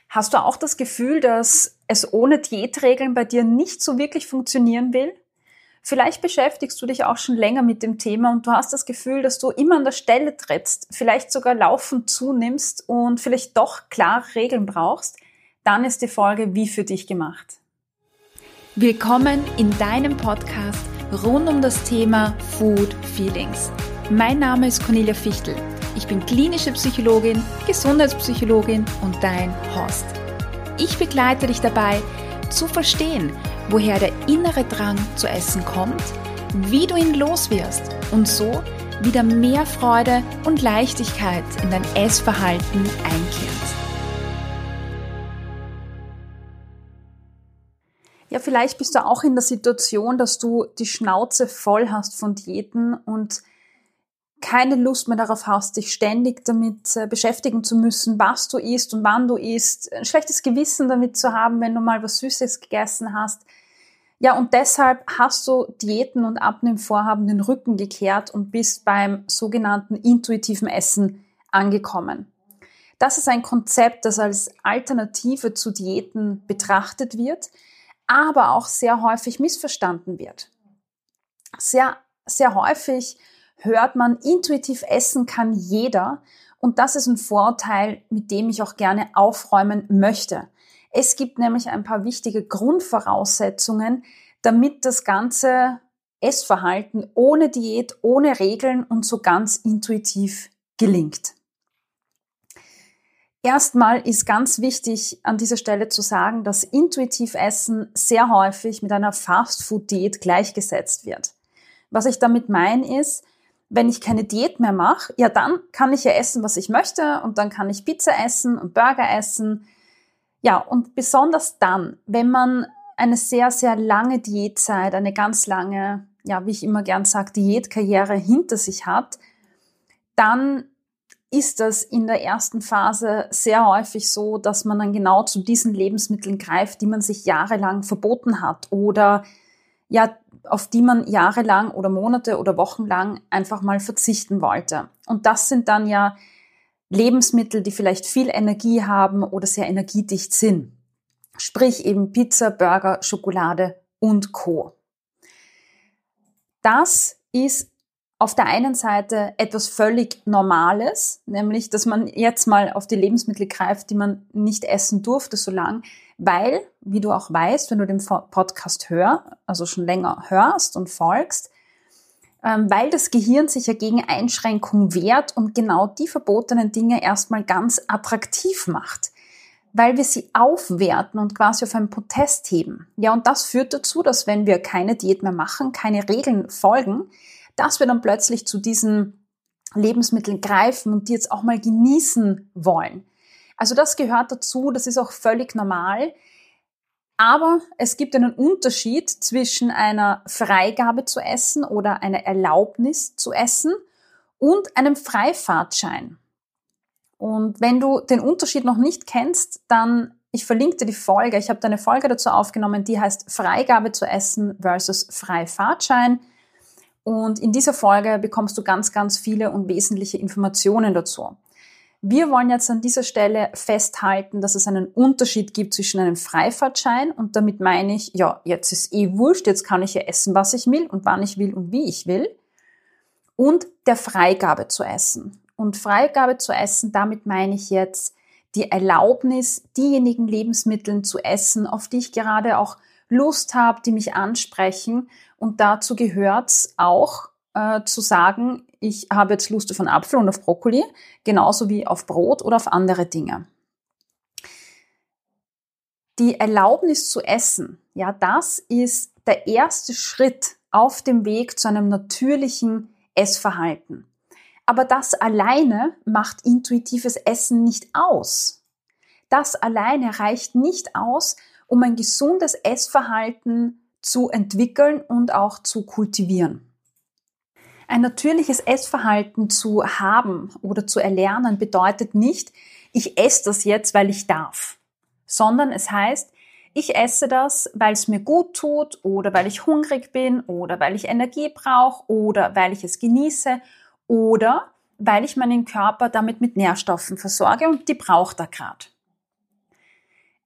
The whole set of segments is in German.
Hast du auch das Gefühl, dass es ohne Diätregeln bei dir nicht so wirklich funktionieren will? Vielleicht beschäftigst du dich auch schon länger mit dem Thema und du hast das Gefühl, dass du immer an der Stelle trittst, vielleicht sogar laufend zunimmst und vielleicht doch klare Regeln brauchst. Dann ist die Folge wie für dich gemacht. Willkommen in deinem Podcast rund um das Thema Food Feelings. Mein Name ist Cornelia Fichtel. Ich bin klinische Psychologin, Gesundheitspsychologin und dein Host. Ich begleite dich dabei, zu verstehen, woher der innere Drang zu essen kommt, wie du ihn loswirst und so wieder mehr Freude und Leichtigkeit in dein Essverhalten einkehrt. Ja, vielleicht bist du auch in der Situation, dass du die Schnauze voll hast von Diäten und keine Lust mehr darauf hast, dich ständig damit beschäftigen zu müssen, was du isst und wann du isst, ein schlechtes Gewissen damit zu haben, wenn du mal was Süßes gegessen hast. Ja, und deshalb hast du Diäten und Abnehmvorhaben den Rücken gekehrt und bist beim sogenannten intuitiven Essen angekommen. Das ist ein Konzept, das als Alternative zu Diäten betrachtet wird, aber auch sehr häufig missverstanden wird. Sehr, sehr häufig hört man, intuitiv essen kann jeder und das ist ein Vorurteil, mit dem ich auch gerne aufräumen möchte. Es gibt nämlich ein paar wichtige Grundvoraussetzungen, damit das ganze Essverhalten ohne Diät, ohne Regeln und so ganz intuitiv gelingt. Erstmal ist ganz wichtig, an dieser Stelle zu sagen, dass intuitiv Essen sehr häufig mit einer Fast-Food-Diät gleichgesetzt wird. Was ich damit meine ist, wenn ich keine Diät mehr mache, ja dann kann ich ja essen, was ich möchte und dann kann ich Pizza essen und Burger essen. Ja, und besonders dann, wenn man eine sehr, sehr lange Diätzeit, eine ganz lange, ja, wie ich immer gern sage, Diätkarriere hinter sich hat, dann ist das in der ersten Phase sehr häufig so, dass man dann genau zu diesen Lebensmitteln greift, die man sich jahrelang verboten hat oder ja, auf die man jahrelang oder Monate oder Wochen lang einfach mal verzichten wollte. Und das sind dann ja Lebensmittel, die vielleicht viel Energie haben oder sehr energiedicht sind. Sprich eben Pizza, Burger, Schokolade und Co. Das ist auf der einen Seite etwas völlig Normales, nämlich, dass man jetzt mal auf die Lebensmittel greift, die man nicht essen durfte so lang, weil, wie du auch weißt, wenn du den Podcast also schon länger hörst und folgst, weil das Gehirn sich ja gegen Einschränkung wehrt und genau die verbotenen Dinge erstmal ganz attraktiv macht, weil wir sie aufwerten und quasi auf einen Protest heben. Ja, und das führt dazu, dass wenn wir keine Diät mehr machen, keine Regeln folgen, dass wir dann plötzlich zu diesen Lebensmitteln greifen und die jetzt auch mal genießen wollen. Also das gehört dazu, das ist auch völlig normal. Aber es gibt einen Unterschied zwischen einer Freigabe zu essen oder einer Erlaubnis zu essen und einem Freifahrtschein. Und wenn du den Unterschied noch nicht kennst, dann, ich verlinke dir die Folge, ich habe da eine Folge dazu aufgenommen, die heißt Freigabe zu essen versus Freifahrtschein. Und in dieser Folge bekommst du ganz, ganz viele und wesentliche Informationen dazu. Wir wollen jetzt an dieser Stelle festhalten, dass es einen Unterschied gibt zwischen einem Freifahrtschein und damit meine ich, ja, jetzt ist wurscht, jetzt kann ich ja essen, was ich will und wann ich will und wie ich will und der Freigabe zu essen. Und Freigabe zu essen, damit meine ich jetzt die Erlaubnis, diejenigen Lebensmittel zu essen, auf die ich gerade auch Lust habe, die mich ansprechen und dazu gehört es auch zu sagen, ich habe jetzt Lust auf einen Apfel und auf Brokkoli, genauso wie auf Brot oder auf andere Dinge. Die Erlaubnis zu essen, ja, das ist der erste Schritt auf dem Weg zu einem natürlichen Essverhalten. Aber das alleine macht intuitives Essen nicht aus. Das alleine reicht nicht aus, um ein gesundes Essverhalten zu entwickeln und auch zu kultivieren. Ein natürliches Essverhalten zu haben oder zu erlernen bedeutet nicht, ich esse das jetzt, weil ich darf, sondern es heißt, ich esse das, weil es mir gut tut oder weil ich hungrig bin oder weil ich Energie brauche oder weil ich es genieße oder weil ich meinen Körper damit mit Nährstoffen versorge und die braucht er gerade.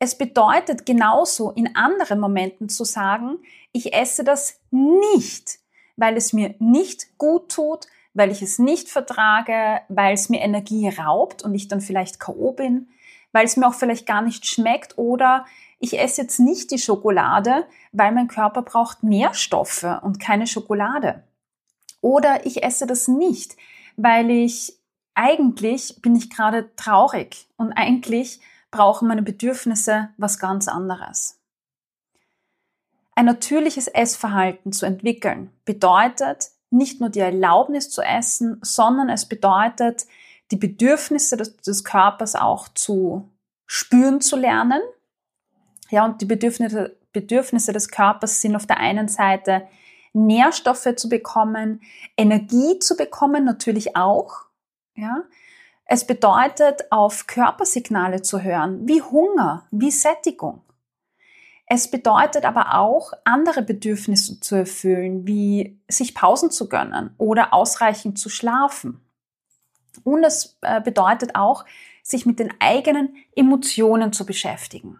Es bedeutet genauso in anderen Momenten zu sagen, ich esse das nicht, weil es mir nicht gut tut, weil ich es nicht vertrage, weil es mir Energie raubt und ich dann vielleicht K.O. bin, weil es mir auch vielleicht gar nicht schmeckt, oder ich esse jetzt nicht die Schokolade, weil mein Körper braucht Nährstoffe und keine Schokolade. Oder ich esse das nicht, weil eigentlich bin ich gerade traurig und eigentlich brauchen meine Bedürfnisse was ganz anderes. Ein natürliches Essverhalten zu entwickeln bedeutet nicht nur die Erlaubnis zu essen, sondern es bedeutet, die Bedürfnisse des Körpers auch zu spüren zu lernen. Ja, und die Bedürfnisse des Körpers sind auf der einen Seite Nährstoffe zu bekommen, Energie zu bekommen, natürlich auch. Ja. Es bedeutet, auf Körpersignale zu hören, wie Hunger, wie Sättigung. Es bedeutet aber auch, andere Bedürfnisse zu erfüllen, wie sich Pausen zu gönnen oder ausreichend zu schlafen. Und es bedeutet auch, sich mit den eigenen Emotionen zu beschäftigen.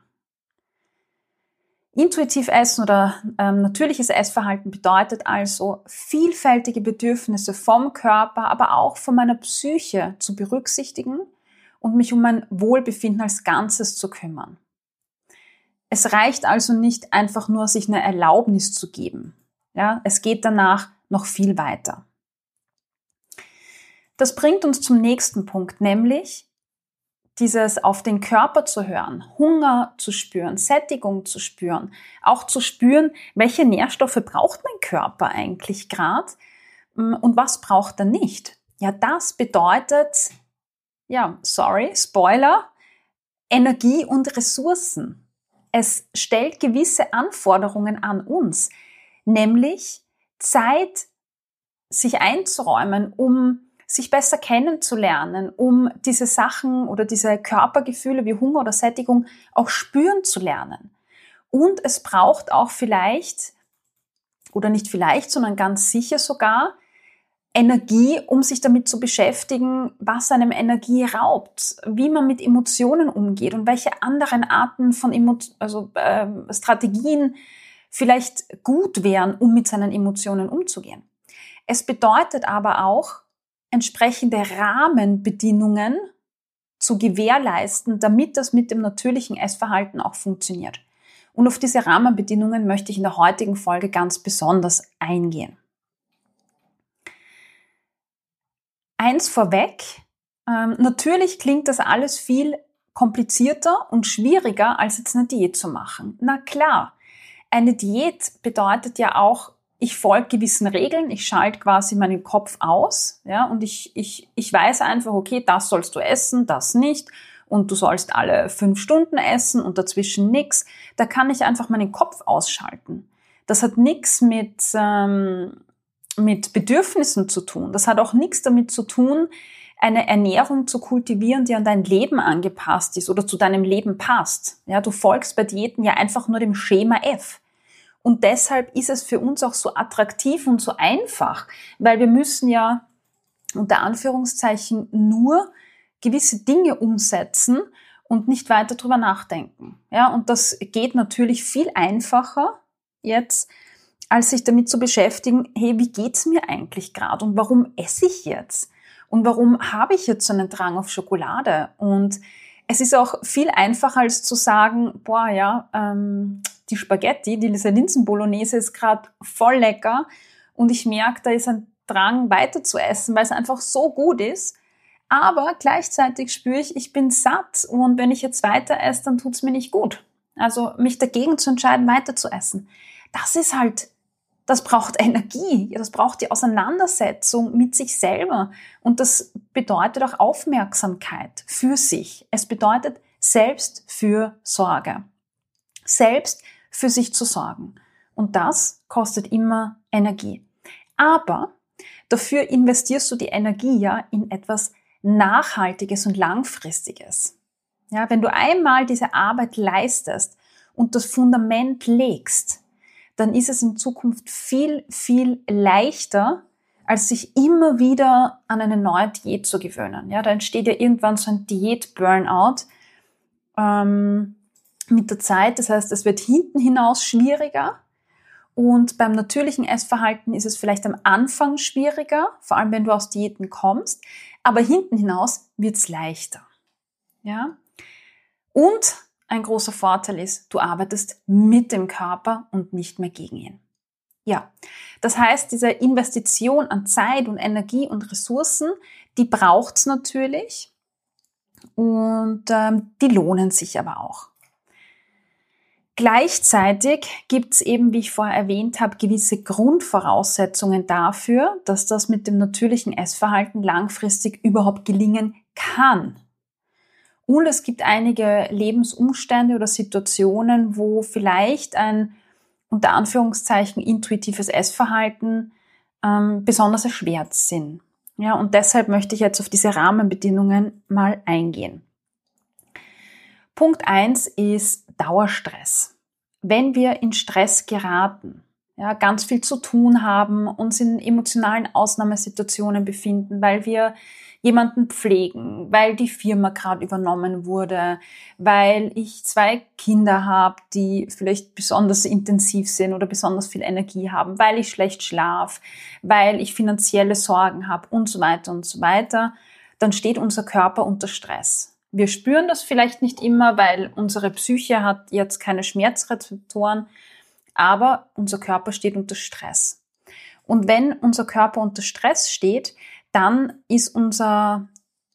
Intuitiv Essen oder natürliches Essverhalten bedeutet also, vielfältige Bedürfnisse vom Körper, aber auch von meiner Psyche zu berücksichtigen und mich um mein Wohlbefinden als Ganzes zu kümmern. Es reicht also nicht einfach nur, sich eine Erlaubnis zu geben. Ja, es geht danach noch viel weiter. Das bringt uns zum nächsten Punkt, nämlich dieses auf den Körper zu hören, Hunger zu spüren, Sättigung zu spüren, auch zu spüren, welche Nährstoffe braucht mein Körper eigentlich gerade und was braucht er nicht. Ja, das bedeutet, Spoiler, Energie und Ressourcen. Es stellt gewisse Anforderungen an uns, nämlich Zeit, sich einzuräumen, um sich besser kennenzulernen, um diese Sachen oder diese Körpergefühle wie Hunger oder Sättigung auch spüren zu lernen. Und es braucht auch vielleicht, oder nicht vielleicht, sondern ganz sicher sogar, Energie, um sich damit zu beschäftigen, was einem Energie raubt, wie man mit Emotionen umgeht und welche anderen Arten von Strategien vielleicht gut wären, um mit seinen Emotionen umzugehen. Es bedeutet aber auch, entsprechende Rahmenbedingungen zu gewährleisten, damit das mit dem natürlichen Essverhalten auch funktioniert. Und auf diese Rahmenbedingungen möchte ich in der heutigen Folge ganz besonders eingehen. Eins vorweg, natürlich klingt das alles viel komplizierter und schwieriger, als jetzt eine Diät zu machen. Na klar, eine Diät bedeutet ja auch, ich folge gewissen Regeln, ich schalte quasi meinen Kopf aus, ja, und ich weiß einfach, okay, das sollst du essen, das nicht, und du sollst alle 5 Stunden essen und dazwischen nichts. Da kann ich einfach meinen Kopf ausschalten. Das hat nichts mit Bedürfnissen zu tun. Das hat auch nichts damit zu tun, eine Ernährung zu kultivieren, die an dein Leben angepasst ist oder zu deinem Leben passt. Ja, du folgst bei Diäten ja einfach nur dem Schema F. Und deshalb ist es für uns auch so attraktiv und so einfach, weil wir müssen ja unter Anführungszeichen nur gewisse Dinge umsetzen und nicht weiter drüber nachdenken. Ja, und das geht natürlich viel einfacher jetzt, als sich damit zu beschäftigen, hey, wie geht's mir eigentlich gerade und warum esse ich jetzt? Und warum habe ich jetzt so einen Drang auf Schokolade? Und es ist auch viel einfacher, als zu sagen, die Spaghetti, diese Linsen-Bolognese ist gerade voll lecker und ich merke, da ist ein Drang weiter zu essen, weil es einfach so gut ist. Aber gleichzeitig spüre ich bin satt und wenn ich jetzt weiter esse, dann tut's mir nicht gut. Also mich dagegen zu entscheiden, weiter zu essen. Das braucht Energie, das braucht die Auseinandersetzung mit sich selber und das bedeutet auch Aufmerksamkeit für sich. Es bedeutet Selbstfürsorge, selbst für sich zu sorgen und das kostet immer Energie. Aber dafür investierst du die Energie ja in etwas Nachhaltiges und Langfristiges. Ja, wenn du einmal diese Arbeit leistest und das Fundament legst, dann ist es in Zukunft viel, viel leichter, als sich immer wieder an eine neue Diät zu gewöhnen. Ja, da entsteht ja irgendwann so ein Diät-Burnout, mit der Zeit. Das heißt, es wird hinten hinaus schwieriger. Und beim natürlichen Essverhalten ist es vielleicht am Anfang schwieriger, vor allem wenn du aus Diäten kommst. Aber hinten hinaus wird es leichter. Ja? Und ein großer Vorteil ist, du arbeitest mit dem Körper und nicht mehr gegen ihn. Ja, das heißt, diese Investition an Zeit und Energie und Ressourcen, die braucht's natürlich und die lohnen sich aber auch. Gleichzeitig gibt's eben, wie ich vorher erwähnt habe, gewisse Grundvoraussetzungen dafür, dass das mit dem natürlichen Essverhalten langfristig überhaupt gelingen kann. Und es gibt einige Lebensumstände oder Situationen, wo vielleicht ein unter Anführungszeichen intuitives Essverhalten besonders erschwert sind. Ja, und deshalb möchte ich jetzt auf diese Rahmenbedingungen mal eingehen. Punkt 1 ist Dauerstress. Wenn wir in Stress geraten, ja, ganz viel zu tun haben, uns in emotionalen Ausnahmesituationen befinden, weil wir jemanden pflegen, weil die Firma gerade übernommen wurde, weil ich 2 Kinder habe, die vielleicht besonders intensiv sind oder besonders viel Energie haben, weil ich schlecht schlafe, weil ich finanzielle Sorgen habe und so weiter, dann steht unser Körper unter Stress. Wir spüren das vielleicht nicht immer, weil unsere Psyche hat jetzt keine Schmerzrezeptoren, aber unser Körper steht unter Stress. Und wenn unser Körper unter Stress steht, dann ist unser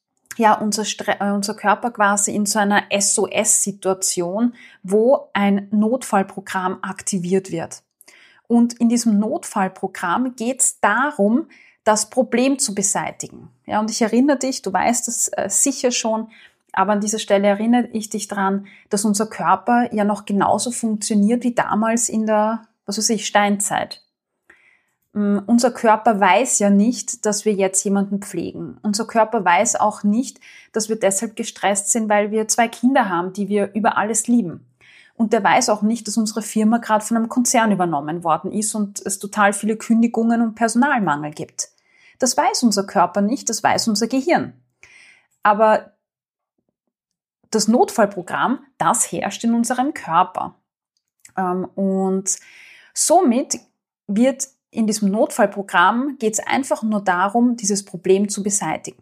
Körper quasi in so einer SOS-Situation, wo ein Notfallprogramm aktiviert wird. Und in diesem Notfallprogramm geht es darum, das Problem zu beseitigen. Ja, und ich erinnere dich, du weißt es sicher schon, aber an dieser Stelle erinnere ich dich dran, dass unser Körper ja noch genauso funktioniert wie damals in der, Steinzeit. Unser Körper weiß ja nicht, dass wir jetzt jemanden pflegen. Unser Körper weiß auch nicht, dass wir deshalb gestresst sind, weil wir 2 Kinder haben, die wir über alles lieben. Und der weiß auch nicht, dass unsere Firma gerade von einem Konzern übernommen worden ist und es total viele Kündigungen und Personalmangel gibt. Das weiß unser Körper nicht, das weiß unser Gehirn. Aber das Notfallprogramm, das herrscht in unserem Körper. Und somit wird in diesem Notfallprogramm geht es einfach nur darum, dieses Problem zu beseitigen.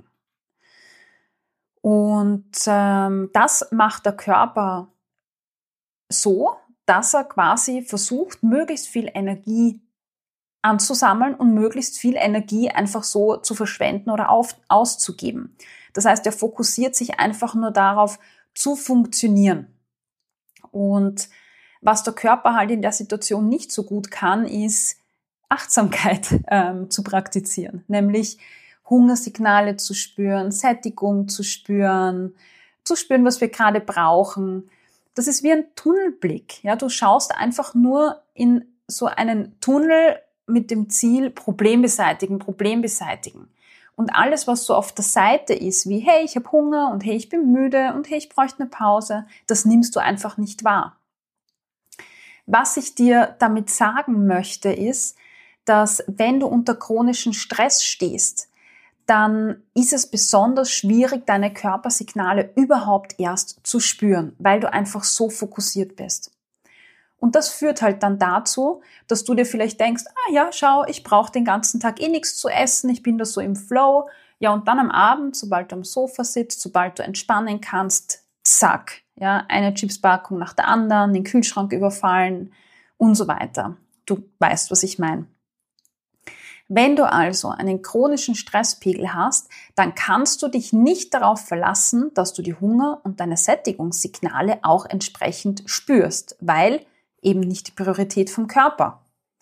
Und das macht der Körper so, dass er quasi versucht, möglichst viel Energie anzusammeln und möglichst viel Energie einfach so zu verschwenden oder auszugeben. Das heißt, er fokussiert sich einfach nur darauf, zu funktionieren. Und was der Körper halt in der Situation nicht so gut kann, ist Achtsamkeit zu praktizieren, nämlich Hungersignale zu spüren, Sättigung zu spüren, was wir gerade brauchen. Das ist wie ein Tunnelblick. Ja, du schaust einfach nur in so einen Tunnel mit dem Ziel Problem beseitigen. Und alles, was so auf der Seite ist, wie hey, ich habe Hunger und hey, ich bin müde und hey, ich bräuchte eine Pause, das nimmst du einfach nicht wahr. Was ich dir damit sagen möchte, ist, dass wenn du unter chronischen Stress stehst, dann ist es besonders schwierig, deine Körpersignale überhaupt erst zu spüren, weil du einfach so fokussiert bist. Und das führt halt dann dazu, dass du dir vielleicht denkst, ja, schau, ich brauche den ganzen Tag nichts zu essen, ich bin da so im Flow. Ja, und dann am Abend, sobald du am Sofa sitzt, sobald du entspannen kannst, zack, ja, eine Chipspackung nach der anderen, den Kühlschrank überfallen und so weiter. Du weißt, was ich meine. Wenn du also einen chronischen Stresspegel hast, dann kannst du dich nicht darauf verlassen, dass du die Hunger- und deine Sättigungssignale auch entsprechend spürst, weil eben nicht die Priorität vom Körper.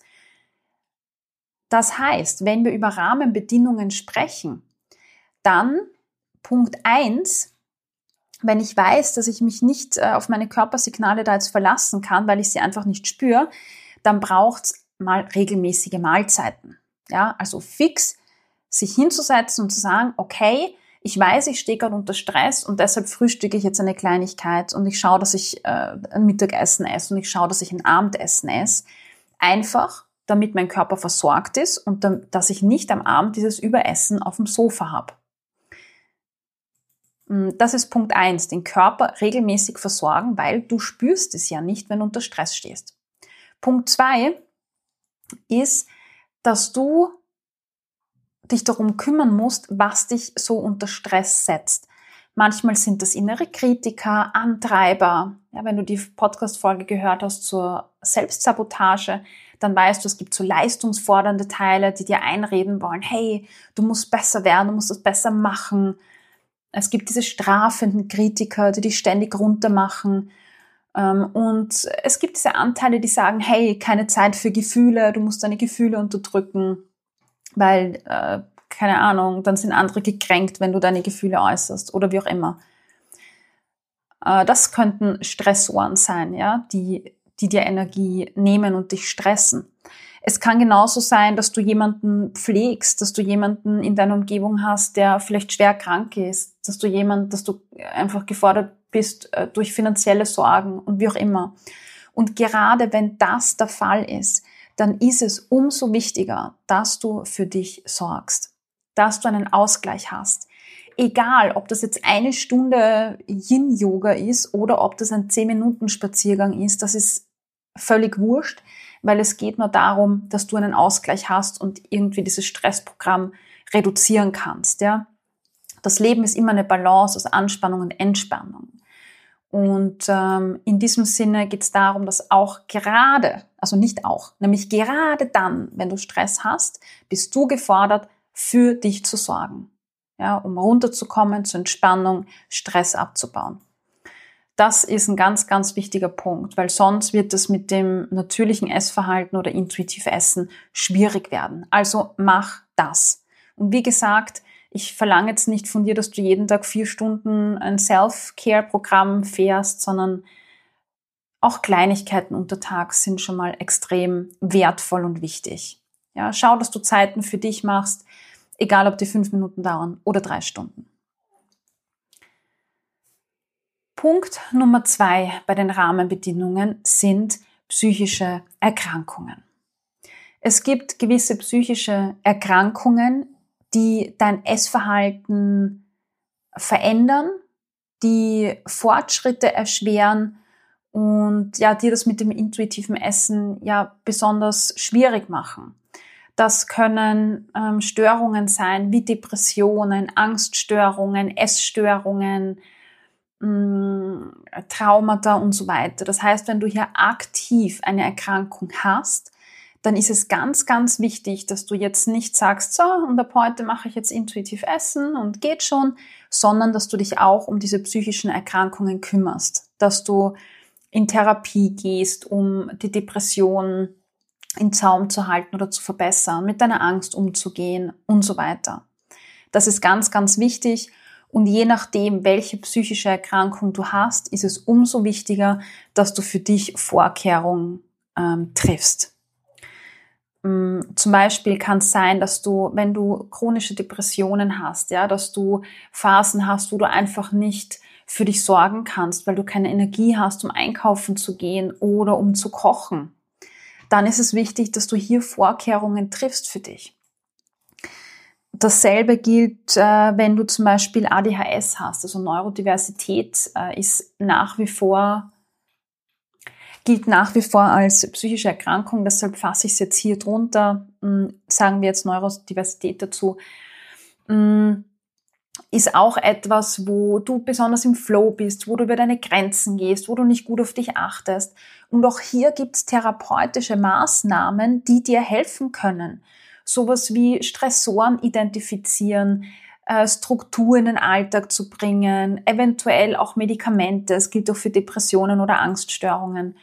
Das heißt, wenn wir über Rahmenbedingungen sprechen, dann Punkt 1, wenn ich weiß, dass ich mich nicht auf meine Körpersignale da jetzt verlassen kann, weil ich sie einfach nicht spüre, dann braucht es mal regelmäßige Mahlzeiten. Ja, also fix sich hinzusetzen und zu sagen, okay, ich weiß, ich stehe gerade unter Stress und deshalb frühstücke ich jetzt eine Kleinigkeit und ich schaue, dass ich ein Mittagessen esse und ich schaue, dass ich ein Abendessen esse. Einfach, damit mein Körper versorgt ist und dass ich nicht am Abend dieses Überessen auf dem Sofa habe. Das ist Punkt 1, den Körper regelmäßig versorgen, weil du spürst es ja nicht, wenn du unter Stress stehst. Punkt 2 ist, dass du dich darum kümmern musst, was dich so unter Stress setzt. Manchmal sind das innere Kritiker, Antreiber. Ja, wenn du die Podcast-Folge gehört hast zur Selbstsabotage, dann weißt du, es gibt so leistungsfordernde Teile, die dir einreden wollen, hey, du musst besser werden, du musst das besser machen. Es gibt diese strafenden Kritiker, die dich ständig runtermachen. Und es gibt diese Anteile, die sagen, hey, keine Zeit für Gefühle, du musst deine Gefühle unterdrücken, weil, keine Ahnung, dann sind andere gekränkt, wenn du deine Gefühle äußerst oder wie auch immer. Das könnten Stressoren sein, ja, die dir Energie nehmen und dich stressen. Es kann genauso sein, dass du jemanden pflegst, dass du jemanden in deiner Umgebung hast, der vielleicht schwer krank ist, dass du einfach gefordert bist durch finanzielle Sorgen und wie auch immer. Und gerade wenn das der Fall ist, dann ist es umso wichtiger, dass du für dich sorgst, dass du einen Ausgleich hast. Egal, ob das jetzt 1 Stunde Yin-Yoga ist oder ob das ein 10-Minuten-Spaziergang ist, das ist völlig wurscht, weil es geht nur darum, dass du einen Ausgleich hast und irgendwie dieses Stressprogramm reduzieren kannst. Ja? Das Leben ist immer eine Balance aus Anspannung und Entspannung. Und in diesem Sinne geht es darum, dass nämlich gerade dann, wenn du Stress hast, bist du gefordert, für dich zu sorgen, ja, um runterzukommen, zur Entspannung, Stress abzubauen. Das ist ein ganz, ganz wichtiger Punkt, weil sonst wird es mit dem natürlichen Essverhalten oder intuitiv Essen schwierig werden. Also mach das. Und wie gesagt, ich verlange jetzt nicht von dir, dass du jeden Tag 4 Stunden ein Self-Care-Programm fährst, sondern auch Kleinigkeiten untertags sind schon mal extrem wertvoll und wichtig. Ja, schau, dass du Zeiten für dich machst, egal ob die 5 Minuten dauern oder 3 Stunden. Punkt Nummer 2 bei den Rahmenbedingungen sind psychische Erkrankungen. Es gibt gewisse psychische Erkrankungen, die dein Essverhalten verändern, die Fortschritte erschweren und ja, dir das mit dem intuitiven Essen ja besonders schwierig machen. Das können Störungen sein wie Depressionen, Angststörungen, Essstörungen, Traumata und so weiter. Das heißt, wenn du hier aktiv eine Erkrankung hast, dann ist es ganz, ganz wichtig, dass du jetzt nicht sagst, so, und ab heute mache ich jetzt intuitiv Essen und geht schon, sondern dass du dich auch um diese psychischen Erkrankungen kümmerst, dass du in Therapie gehst, um die Depression in Zaum zu halten oder zu verbessern, mit deiner Angst umzugehen und so weiter. Das ist ganz, ganz wichtig. Und je nachdem, welche psychische Erkrankung du hast, ist es umso wichtiger, dass du für dich Vorkehrungen triffst. Zum Beispiel kann es sein, dass du, wenn du chronische Depressionen hast, ja, dass du Phasen hast, wo du einfach nicht für dich sorgen kannst, weil du keine Energie hast, um einkaufen zu gehen oder um zu kochen. Dann ist es wichtig, dass du hier Vorkehrungen triffst für dich. Dasselbe gilt, wenn du zum Beispiel ADHS hast, also Neurodiversität gilt nach wie vor als psychische Erkrankung, deshalb fasse ich es jetzt hier drunter, sagen wir jetzt Neurodiversität dazu, ist auch etwas, wo du besonders im Flow bist, wo du über deine Grenzen gehst, wo du nicht gut auf dich achtest. Und auch hier gibt es therapeutische Maßnahmen, die dir helfen können. Sowas wie Stressoren identifizieren, Struktur in den Alltag zu bringen, eventuell auch Medikamente, es gilt auch für Depressionen oder Angststörungen.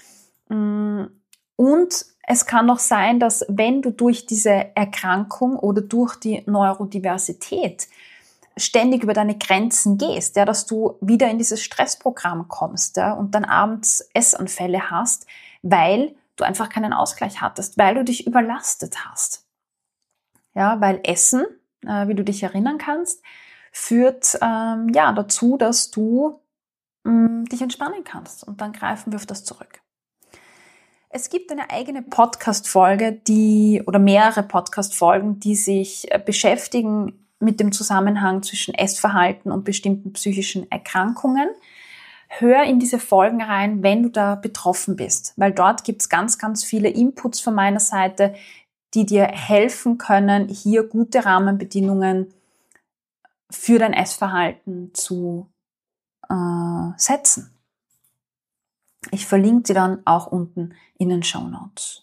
Und es kann auch sein, dass wenn du durch diese Erkrankung oder durch die Neurodiversität ständig über deine Grenzen gehst, ja, dass du wieder in dieses Stressprogramm kommst, ja, und dann abends Essanfälle hast, weil du einfach keinen Ausgleich hattest, weil du dich überlastet hast. Ja, weil Essen, wie du dich erinnern kannst, führt dazu, dass du dich entspannen kannst. Und dann greifen wir auf das zurück. Es gibt eine eigene Podcast-Folge, oder mehrere Podcast-Folgen, die sich beschäftigen mit dem Zusammenhang zwischen Essverhalten und bestimmten psychischen Erkrankungen. Hör in diese Folgen rein, wenn du da betroffen bist, weil dort gibt's ganz, ganz viele Inputs von meiner Seite, die dir helfen können, hier gute Rahmenbedingungen für dein Essverhalten zu setzen. Ich verlinke dir dann auch unten in den Shownotes.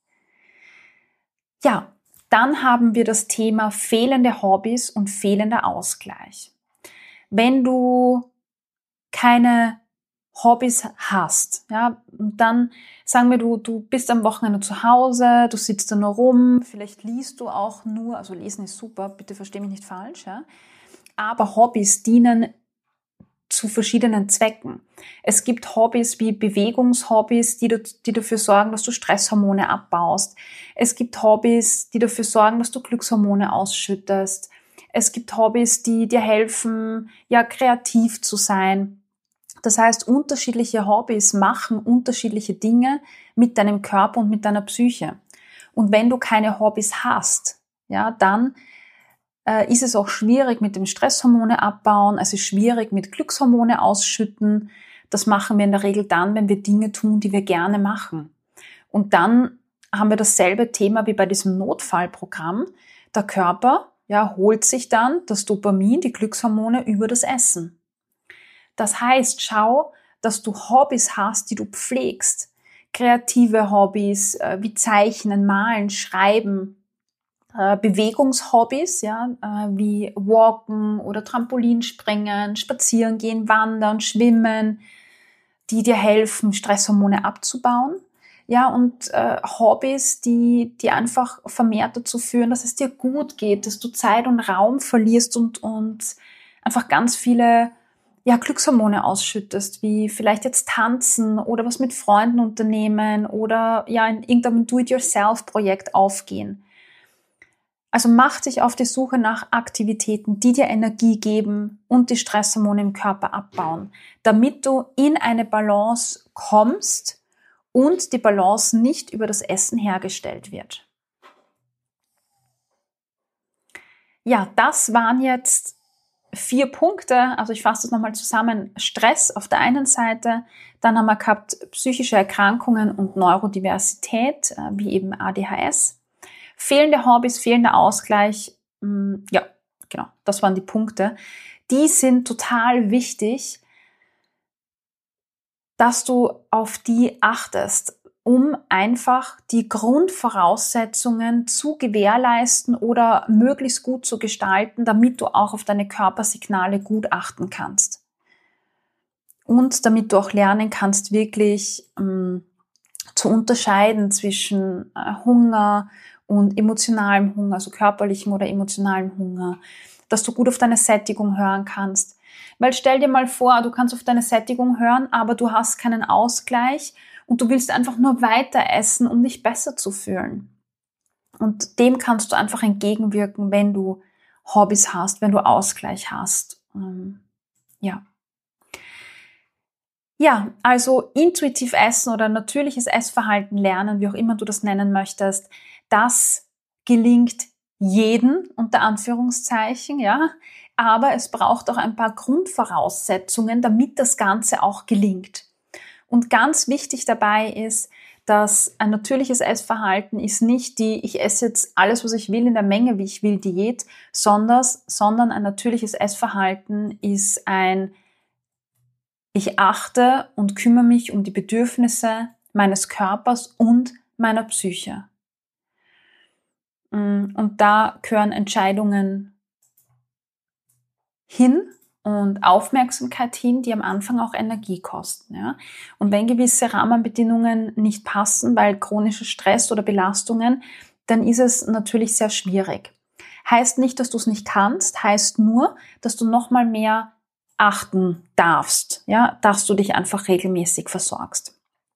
Ja, dann haben wir das Thema fehlende Hobbys und fehlender Ausgleich. Wenn du keine Hobbys hast, ja, und dann sagen wir, du bist am Wochenende zu Hause, du sitzt da nur rum, vielleicht liest du auch nur, also lesen ist super, bitte versteh mich nicht falsch, ja, aber Hobbys dienen zu verschiedenen Zwecken. Es gibt Hobbys wie Bewegungshobbys, die dafür sorgen, dass du Stresshormone abbaust. Es gibt Hobbys, die dafür sorgen, dass du Glückshormone ausschüttest. Es gibt Hobbys, die dir helfen, ja, kreativ zu sein. Das heißt, unterschiedliche Hobbys machen unterschiedliche Dinge mit deinem Körper und mit deiner Psyche. Und wenn du keine Hobbys hast, ja, dann ist es auch schwierig mit dem Stresshormone abbauen, es ist schwierig mit Glückshormone ausschütten. Das machen wir in der Regel dann, wenn wir Dinge tun, die wir gerne machen. Und dann haben wir dasselbe Thema wie bei diesem Notfallprogramm. Der Körper, ja, holt sich dann das Dopamin, die Glückshormone über das Essen. Das heißt, schau, dass du Hobbys hast, die du pflegst. Kreative Hobbys wie Zeichnen, Malen, Schreiben, Bewegungshobbys, ja, wie Walken oder Trampolinspringen, Spazieren gehen, Wandern, Schwimmen, die dir helfen, Stresshormone abzubauen. Ja, und Hobbys, die einfach vermehrt dazu führen, dass es dir gut geht, dass du Zeit und Raum verlierst und einfach ganz viele, ja, Glückshormone ausschüttest, wie vielleicht jetzt tanzen oder was mit Freunden unternehmen oder ja in irgendeinem Do-it-yourself-Projekt aufgehen. Also mach dich auf die Suche nach Aktivitäten, die dir Energie geben und die Stresshormone im Körper abbauen, damit du in eine Balance kommst und die Balance nicht über das Essen hergestellt wird. Ja, das waren jetzt 4 Punkte. Also ich fasse das nochmal zusammen. Stress auf der einen Seite, dann haben wir gehabt psychische Erkrankungen und Neurodiversität, wie eben ADHS. Fehlende Hobbys, fehlender Ausgleich, ja, genau, das waren die Punkte. Die sind total wichtig, dass du auf die achtest, um einfach die Grundvoraussetzungen zu gewährleisten oder möglichst gut zu gestalten, damit du auch auf deine Körpersignale gut achten kannst. Und damit du auch lernen kannst, wirklich zu unterscheiden zwischen Hunger und emotionalem Hunger, also körperlichem oder emotionalem Hunger, dass du gut auf deine Sättigung hören kannst. Weil stell dir mal vor, du kannst auf deine Sättigung hören, aber du hast keinen Ausgleich und du willst einfach nur weiter essen, um dich besser zu fühlen. Und dem kannst du einfach entgegenwirken, wenn du Hobbys hast, wenn du Ausgleich hast. Ja. Ja, also intuitiv essen oder natürliches Essverhalten lernen, wie auch immer du das nennen möchtest, das gelingt jeden, unter Anführungszeichen, ja. Aber es braucht auch ein paar Grundvoraussetzungen, damit das Ganze auch gelingt. Und ganz wichtig dabei ist, dass ein natürliches Essverhalten ist nicht die, ich esse jetzt alles, was ich will, in der Menge, wie ich will, Diät, sondern ein natürliches Essverhalten ist ein, ich achte und kümmere mich um die Bedürfnisse meines Körpers und meiner Psyche. Und da gehören Entscheidungen hin und Aufmerksamkeit hin, die am Anfang auch Energie kosten. Ja? Und wenn gewisse Rahmenbedingungen nicht passen, weil chronischer Stress oder Belastungen, dann ist es natürlich sehr schwierig. Heißt nicht, dass du es nicht kannst, heißt nur, dass du noch mal mehr achten darfst, ja, dass du dich einfach regelmäßig versorgst.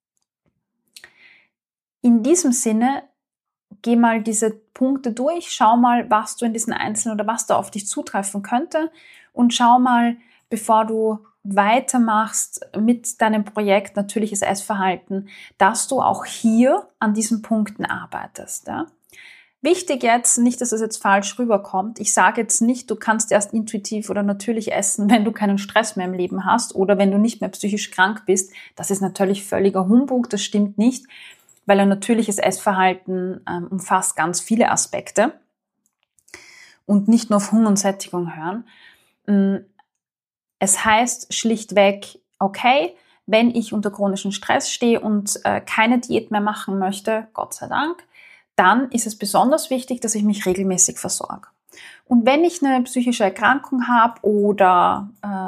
In diesem Sinne, geh mal diese Punkte durch, schau mal, was du in diesen einzelnen oder was da auf dich zutreffen könnte und schau mal, bevor du weitermachst mit deinem Projekt natürliches Essverhalten, dass du auch hier an diesen Punkten arbeitest. Ja? Wichtig jetzt, nicht, dass es jetzt falsch rüberkommt. Ich sage jetzt nicht, du kannst erst intuitiv oder natürlich essen, wenn du keinen Stress mehr im Leben hast oder wenn du nicht mehr psychisch krank bist. Das ist natürlich völliger Humbug, das stimmt nicht, weil ein natürliches Essverhalten umfasst ganz viele Aspekte und nicht nur auf Hunger und Sättigung hören. Es heißt schlichtweg, okay, wenn ich unter chronischen Stress stehe und keine Diät mehr machen möchte, Gott sei Dank, dann ist es besonders wichtig, dass ich mich regelmäßig versorge. Und wenn ich eine psychische Erkrankung habe oder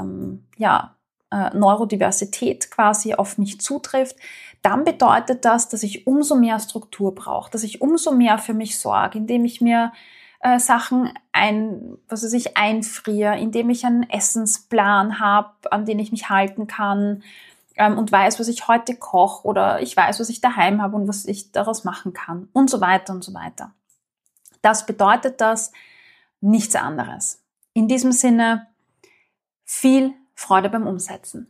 Neurodiversität quasi auf mich zutrifft, dann bedeutet das, dass ich umso mehr Struktur brauche, dass ich umso mehr für mich sorge, indem ich mir Sachen einfriere, indem ich einen Essensplan habe, an den ich mich halten kann und weiß, was ich heute koche oder ich weiß, was ich daheim habe und was ich daraus machen kann und so weiter und so weiter. Das bedeutet das, nichts anderes. In diesem Sinne, viel Freude beim Umsetzen.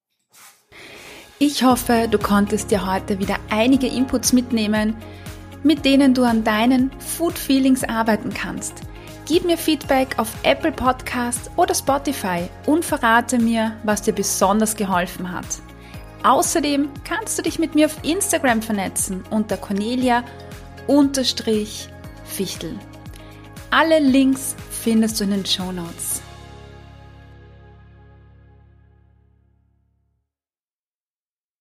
Ich hoffe, du konntest dir heute wieder einige Inputs mitnehmen, mit denen du an deinen Food Feelings arbeiten kannst. Gib mir Feedback auf Apple Podcasts oder Spotify und verrate mir, was dir besonders geholfen hat. Außerdem kannst du dich mit mir auf Instagram vernetzen unter Cornelia_Fichtel. Alle Links findest du in den Shownotes.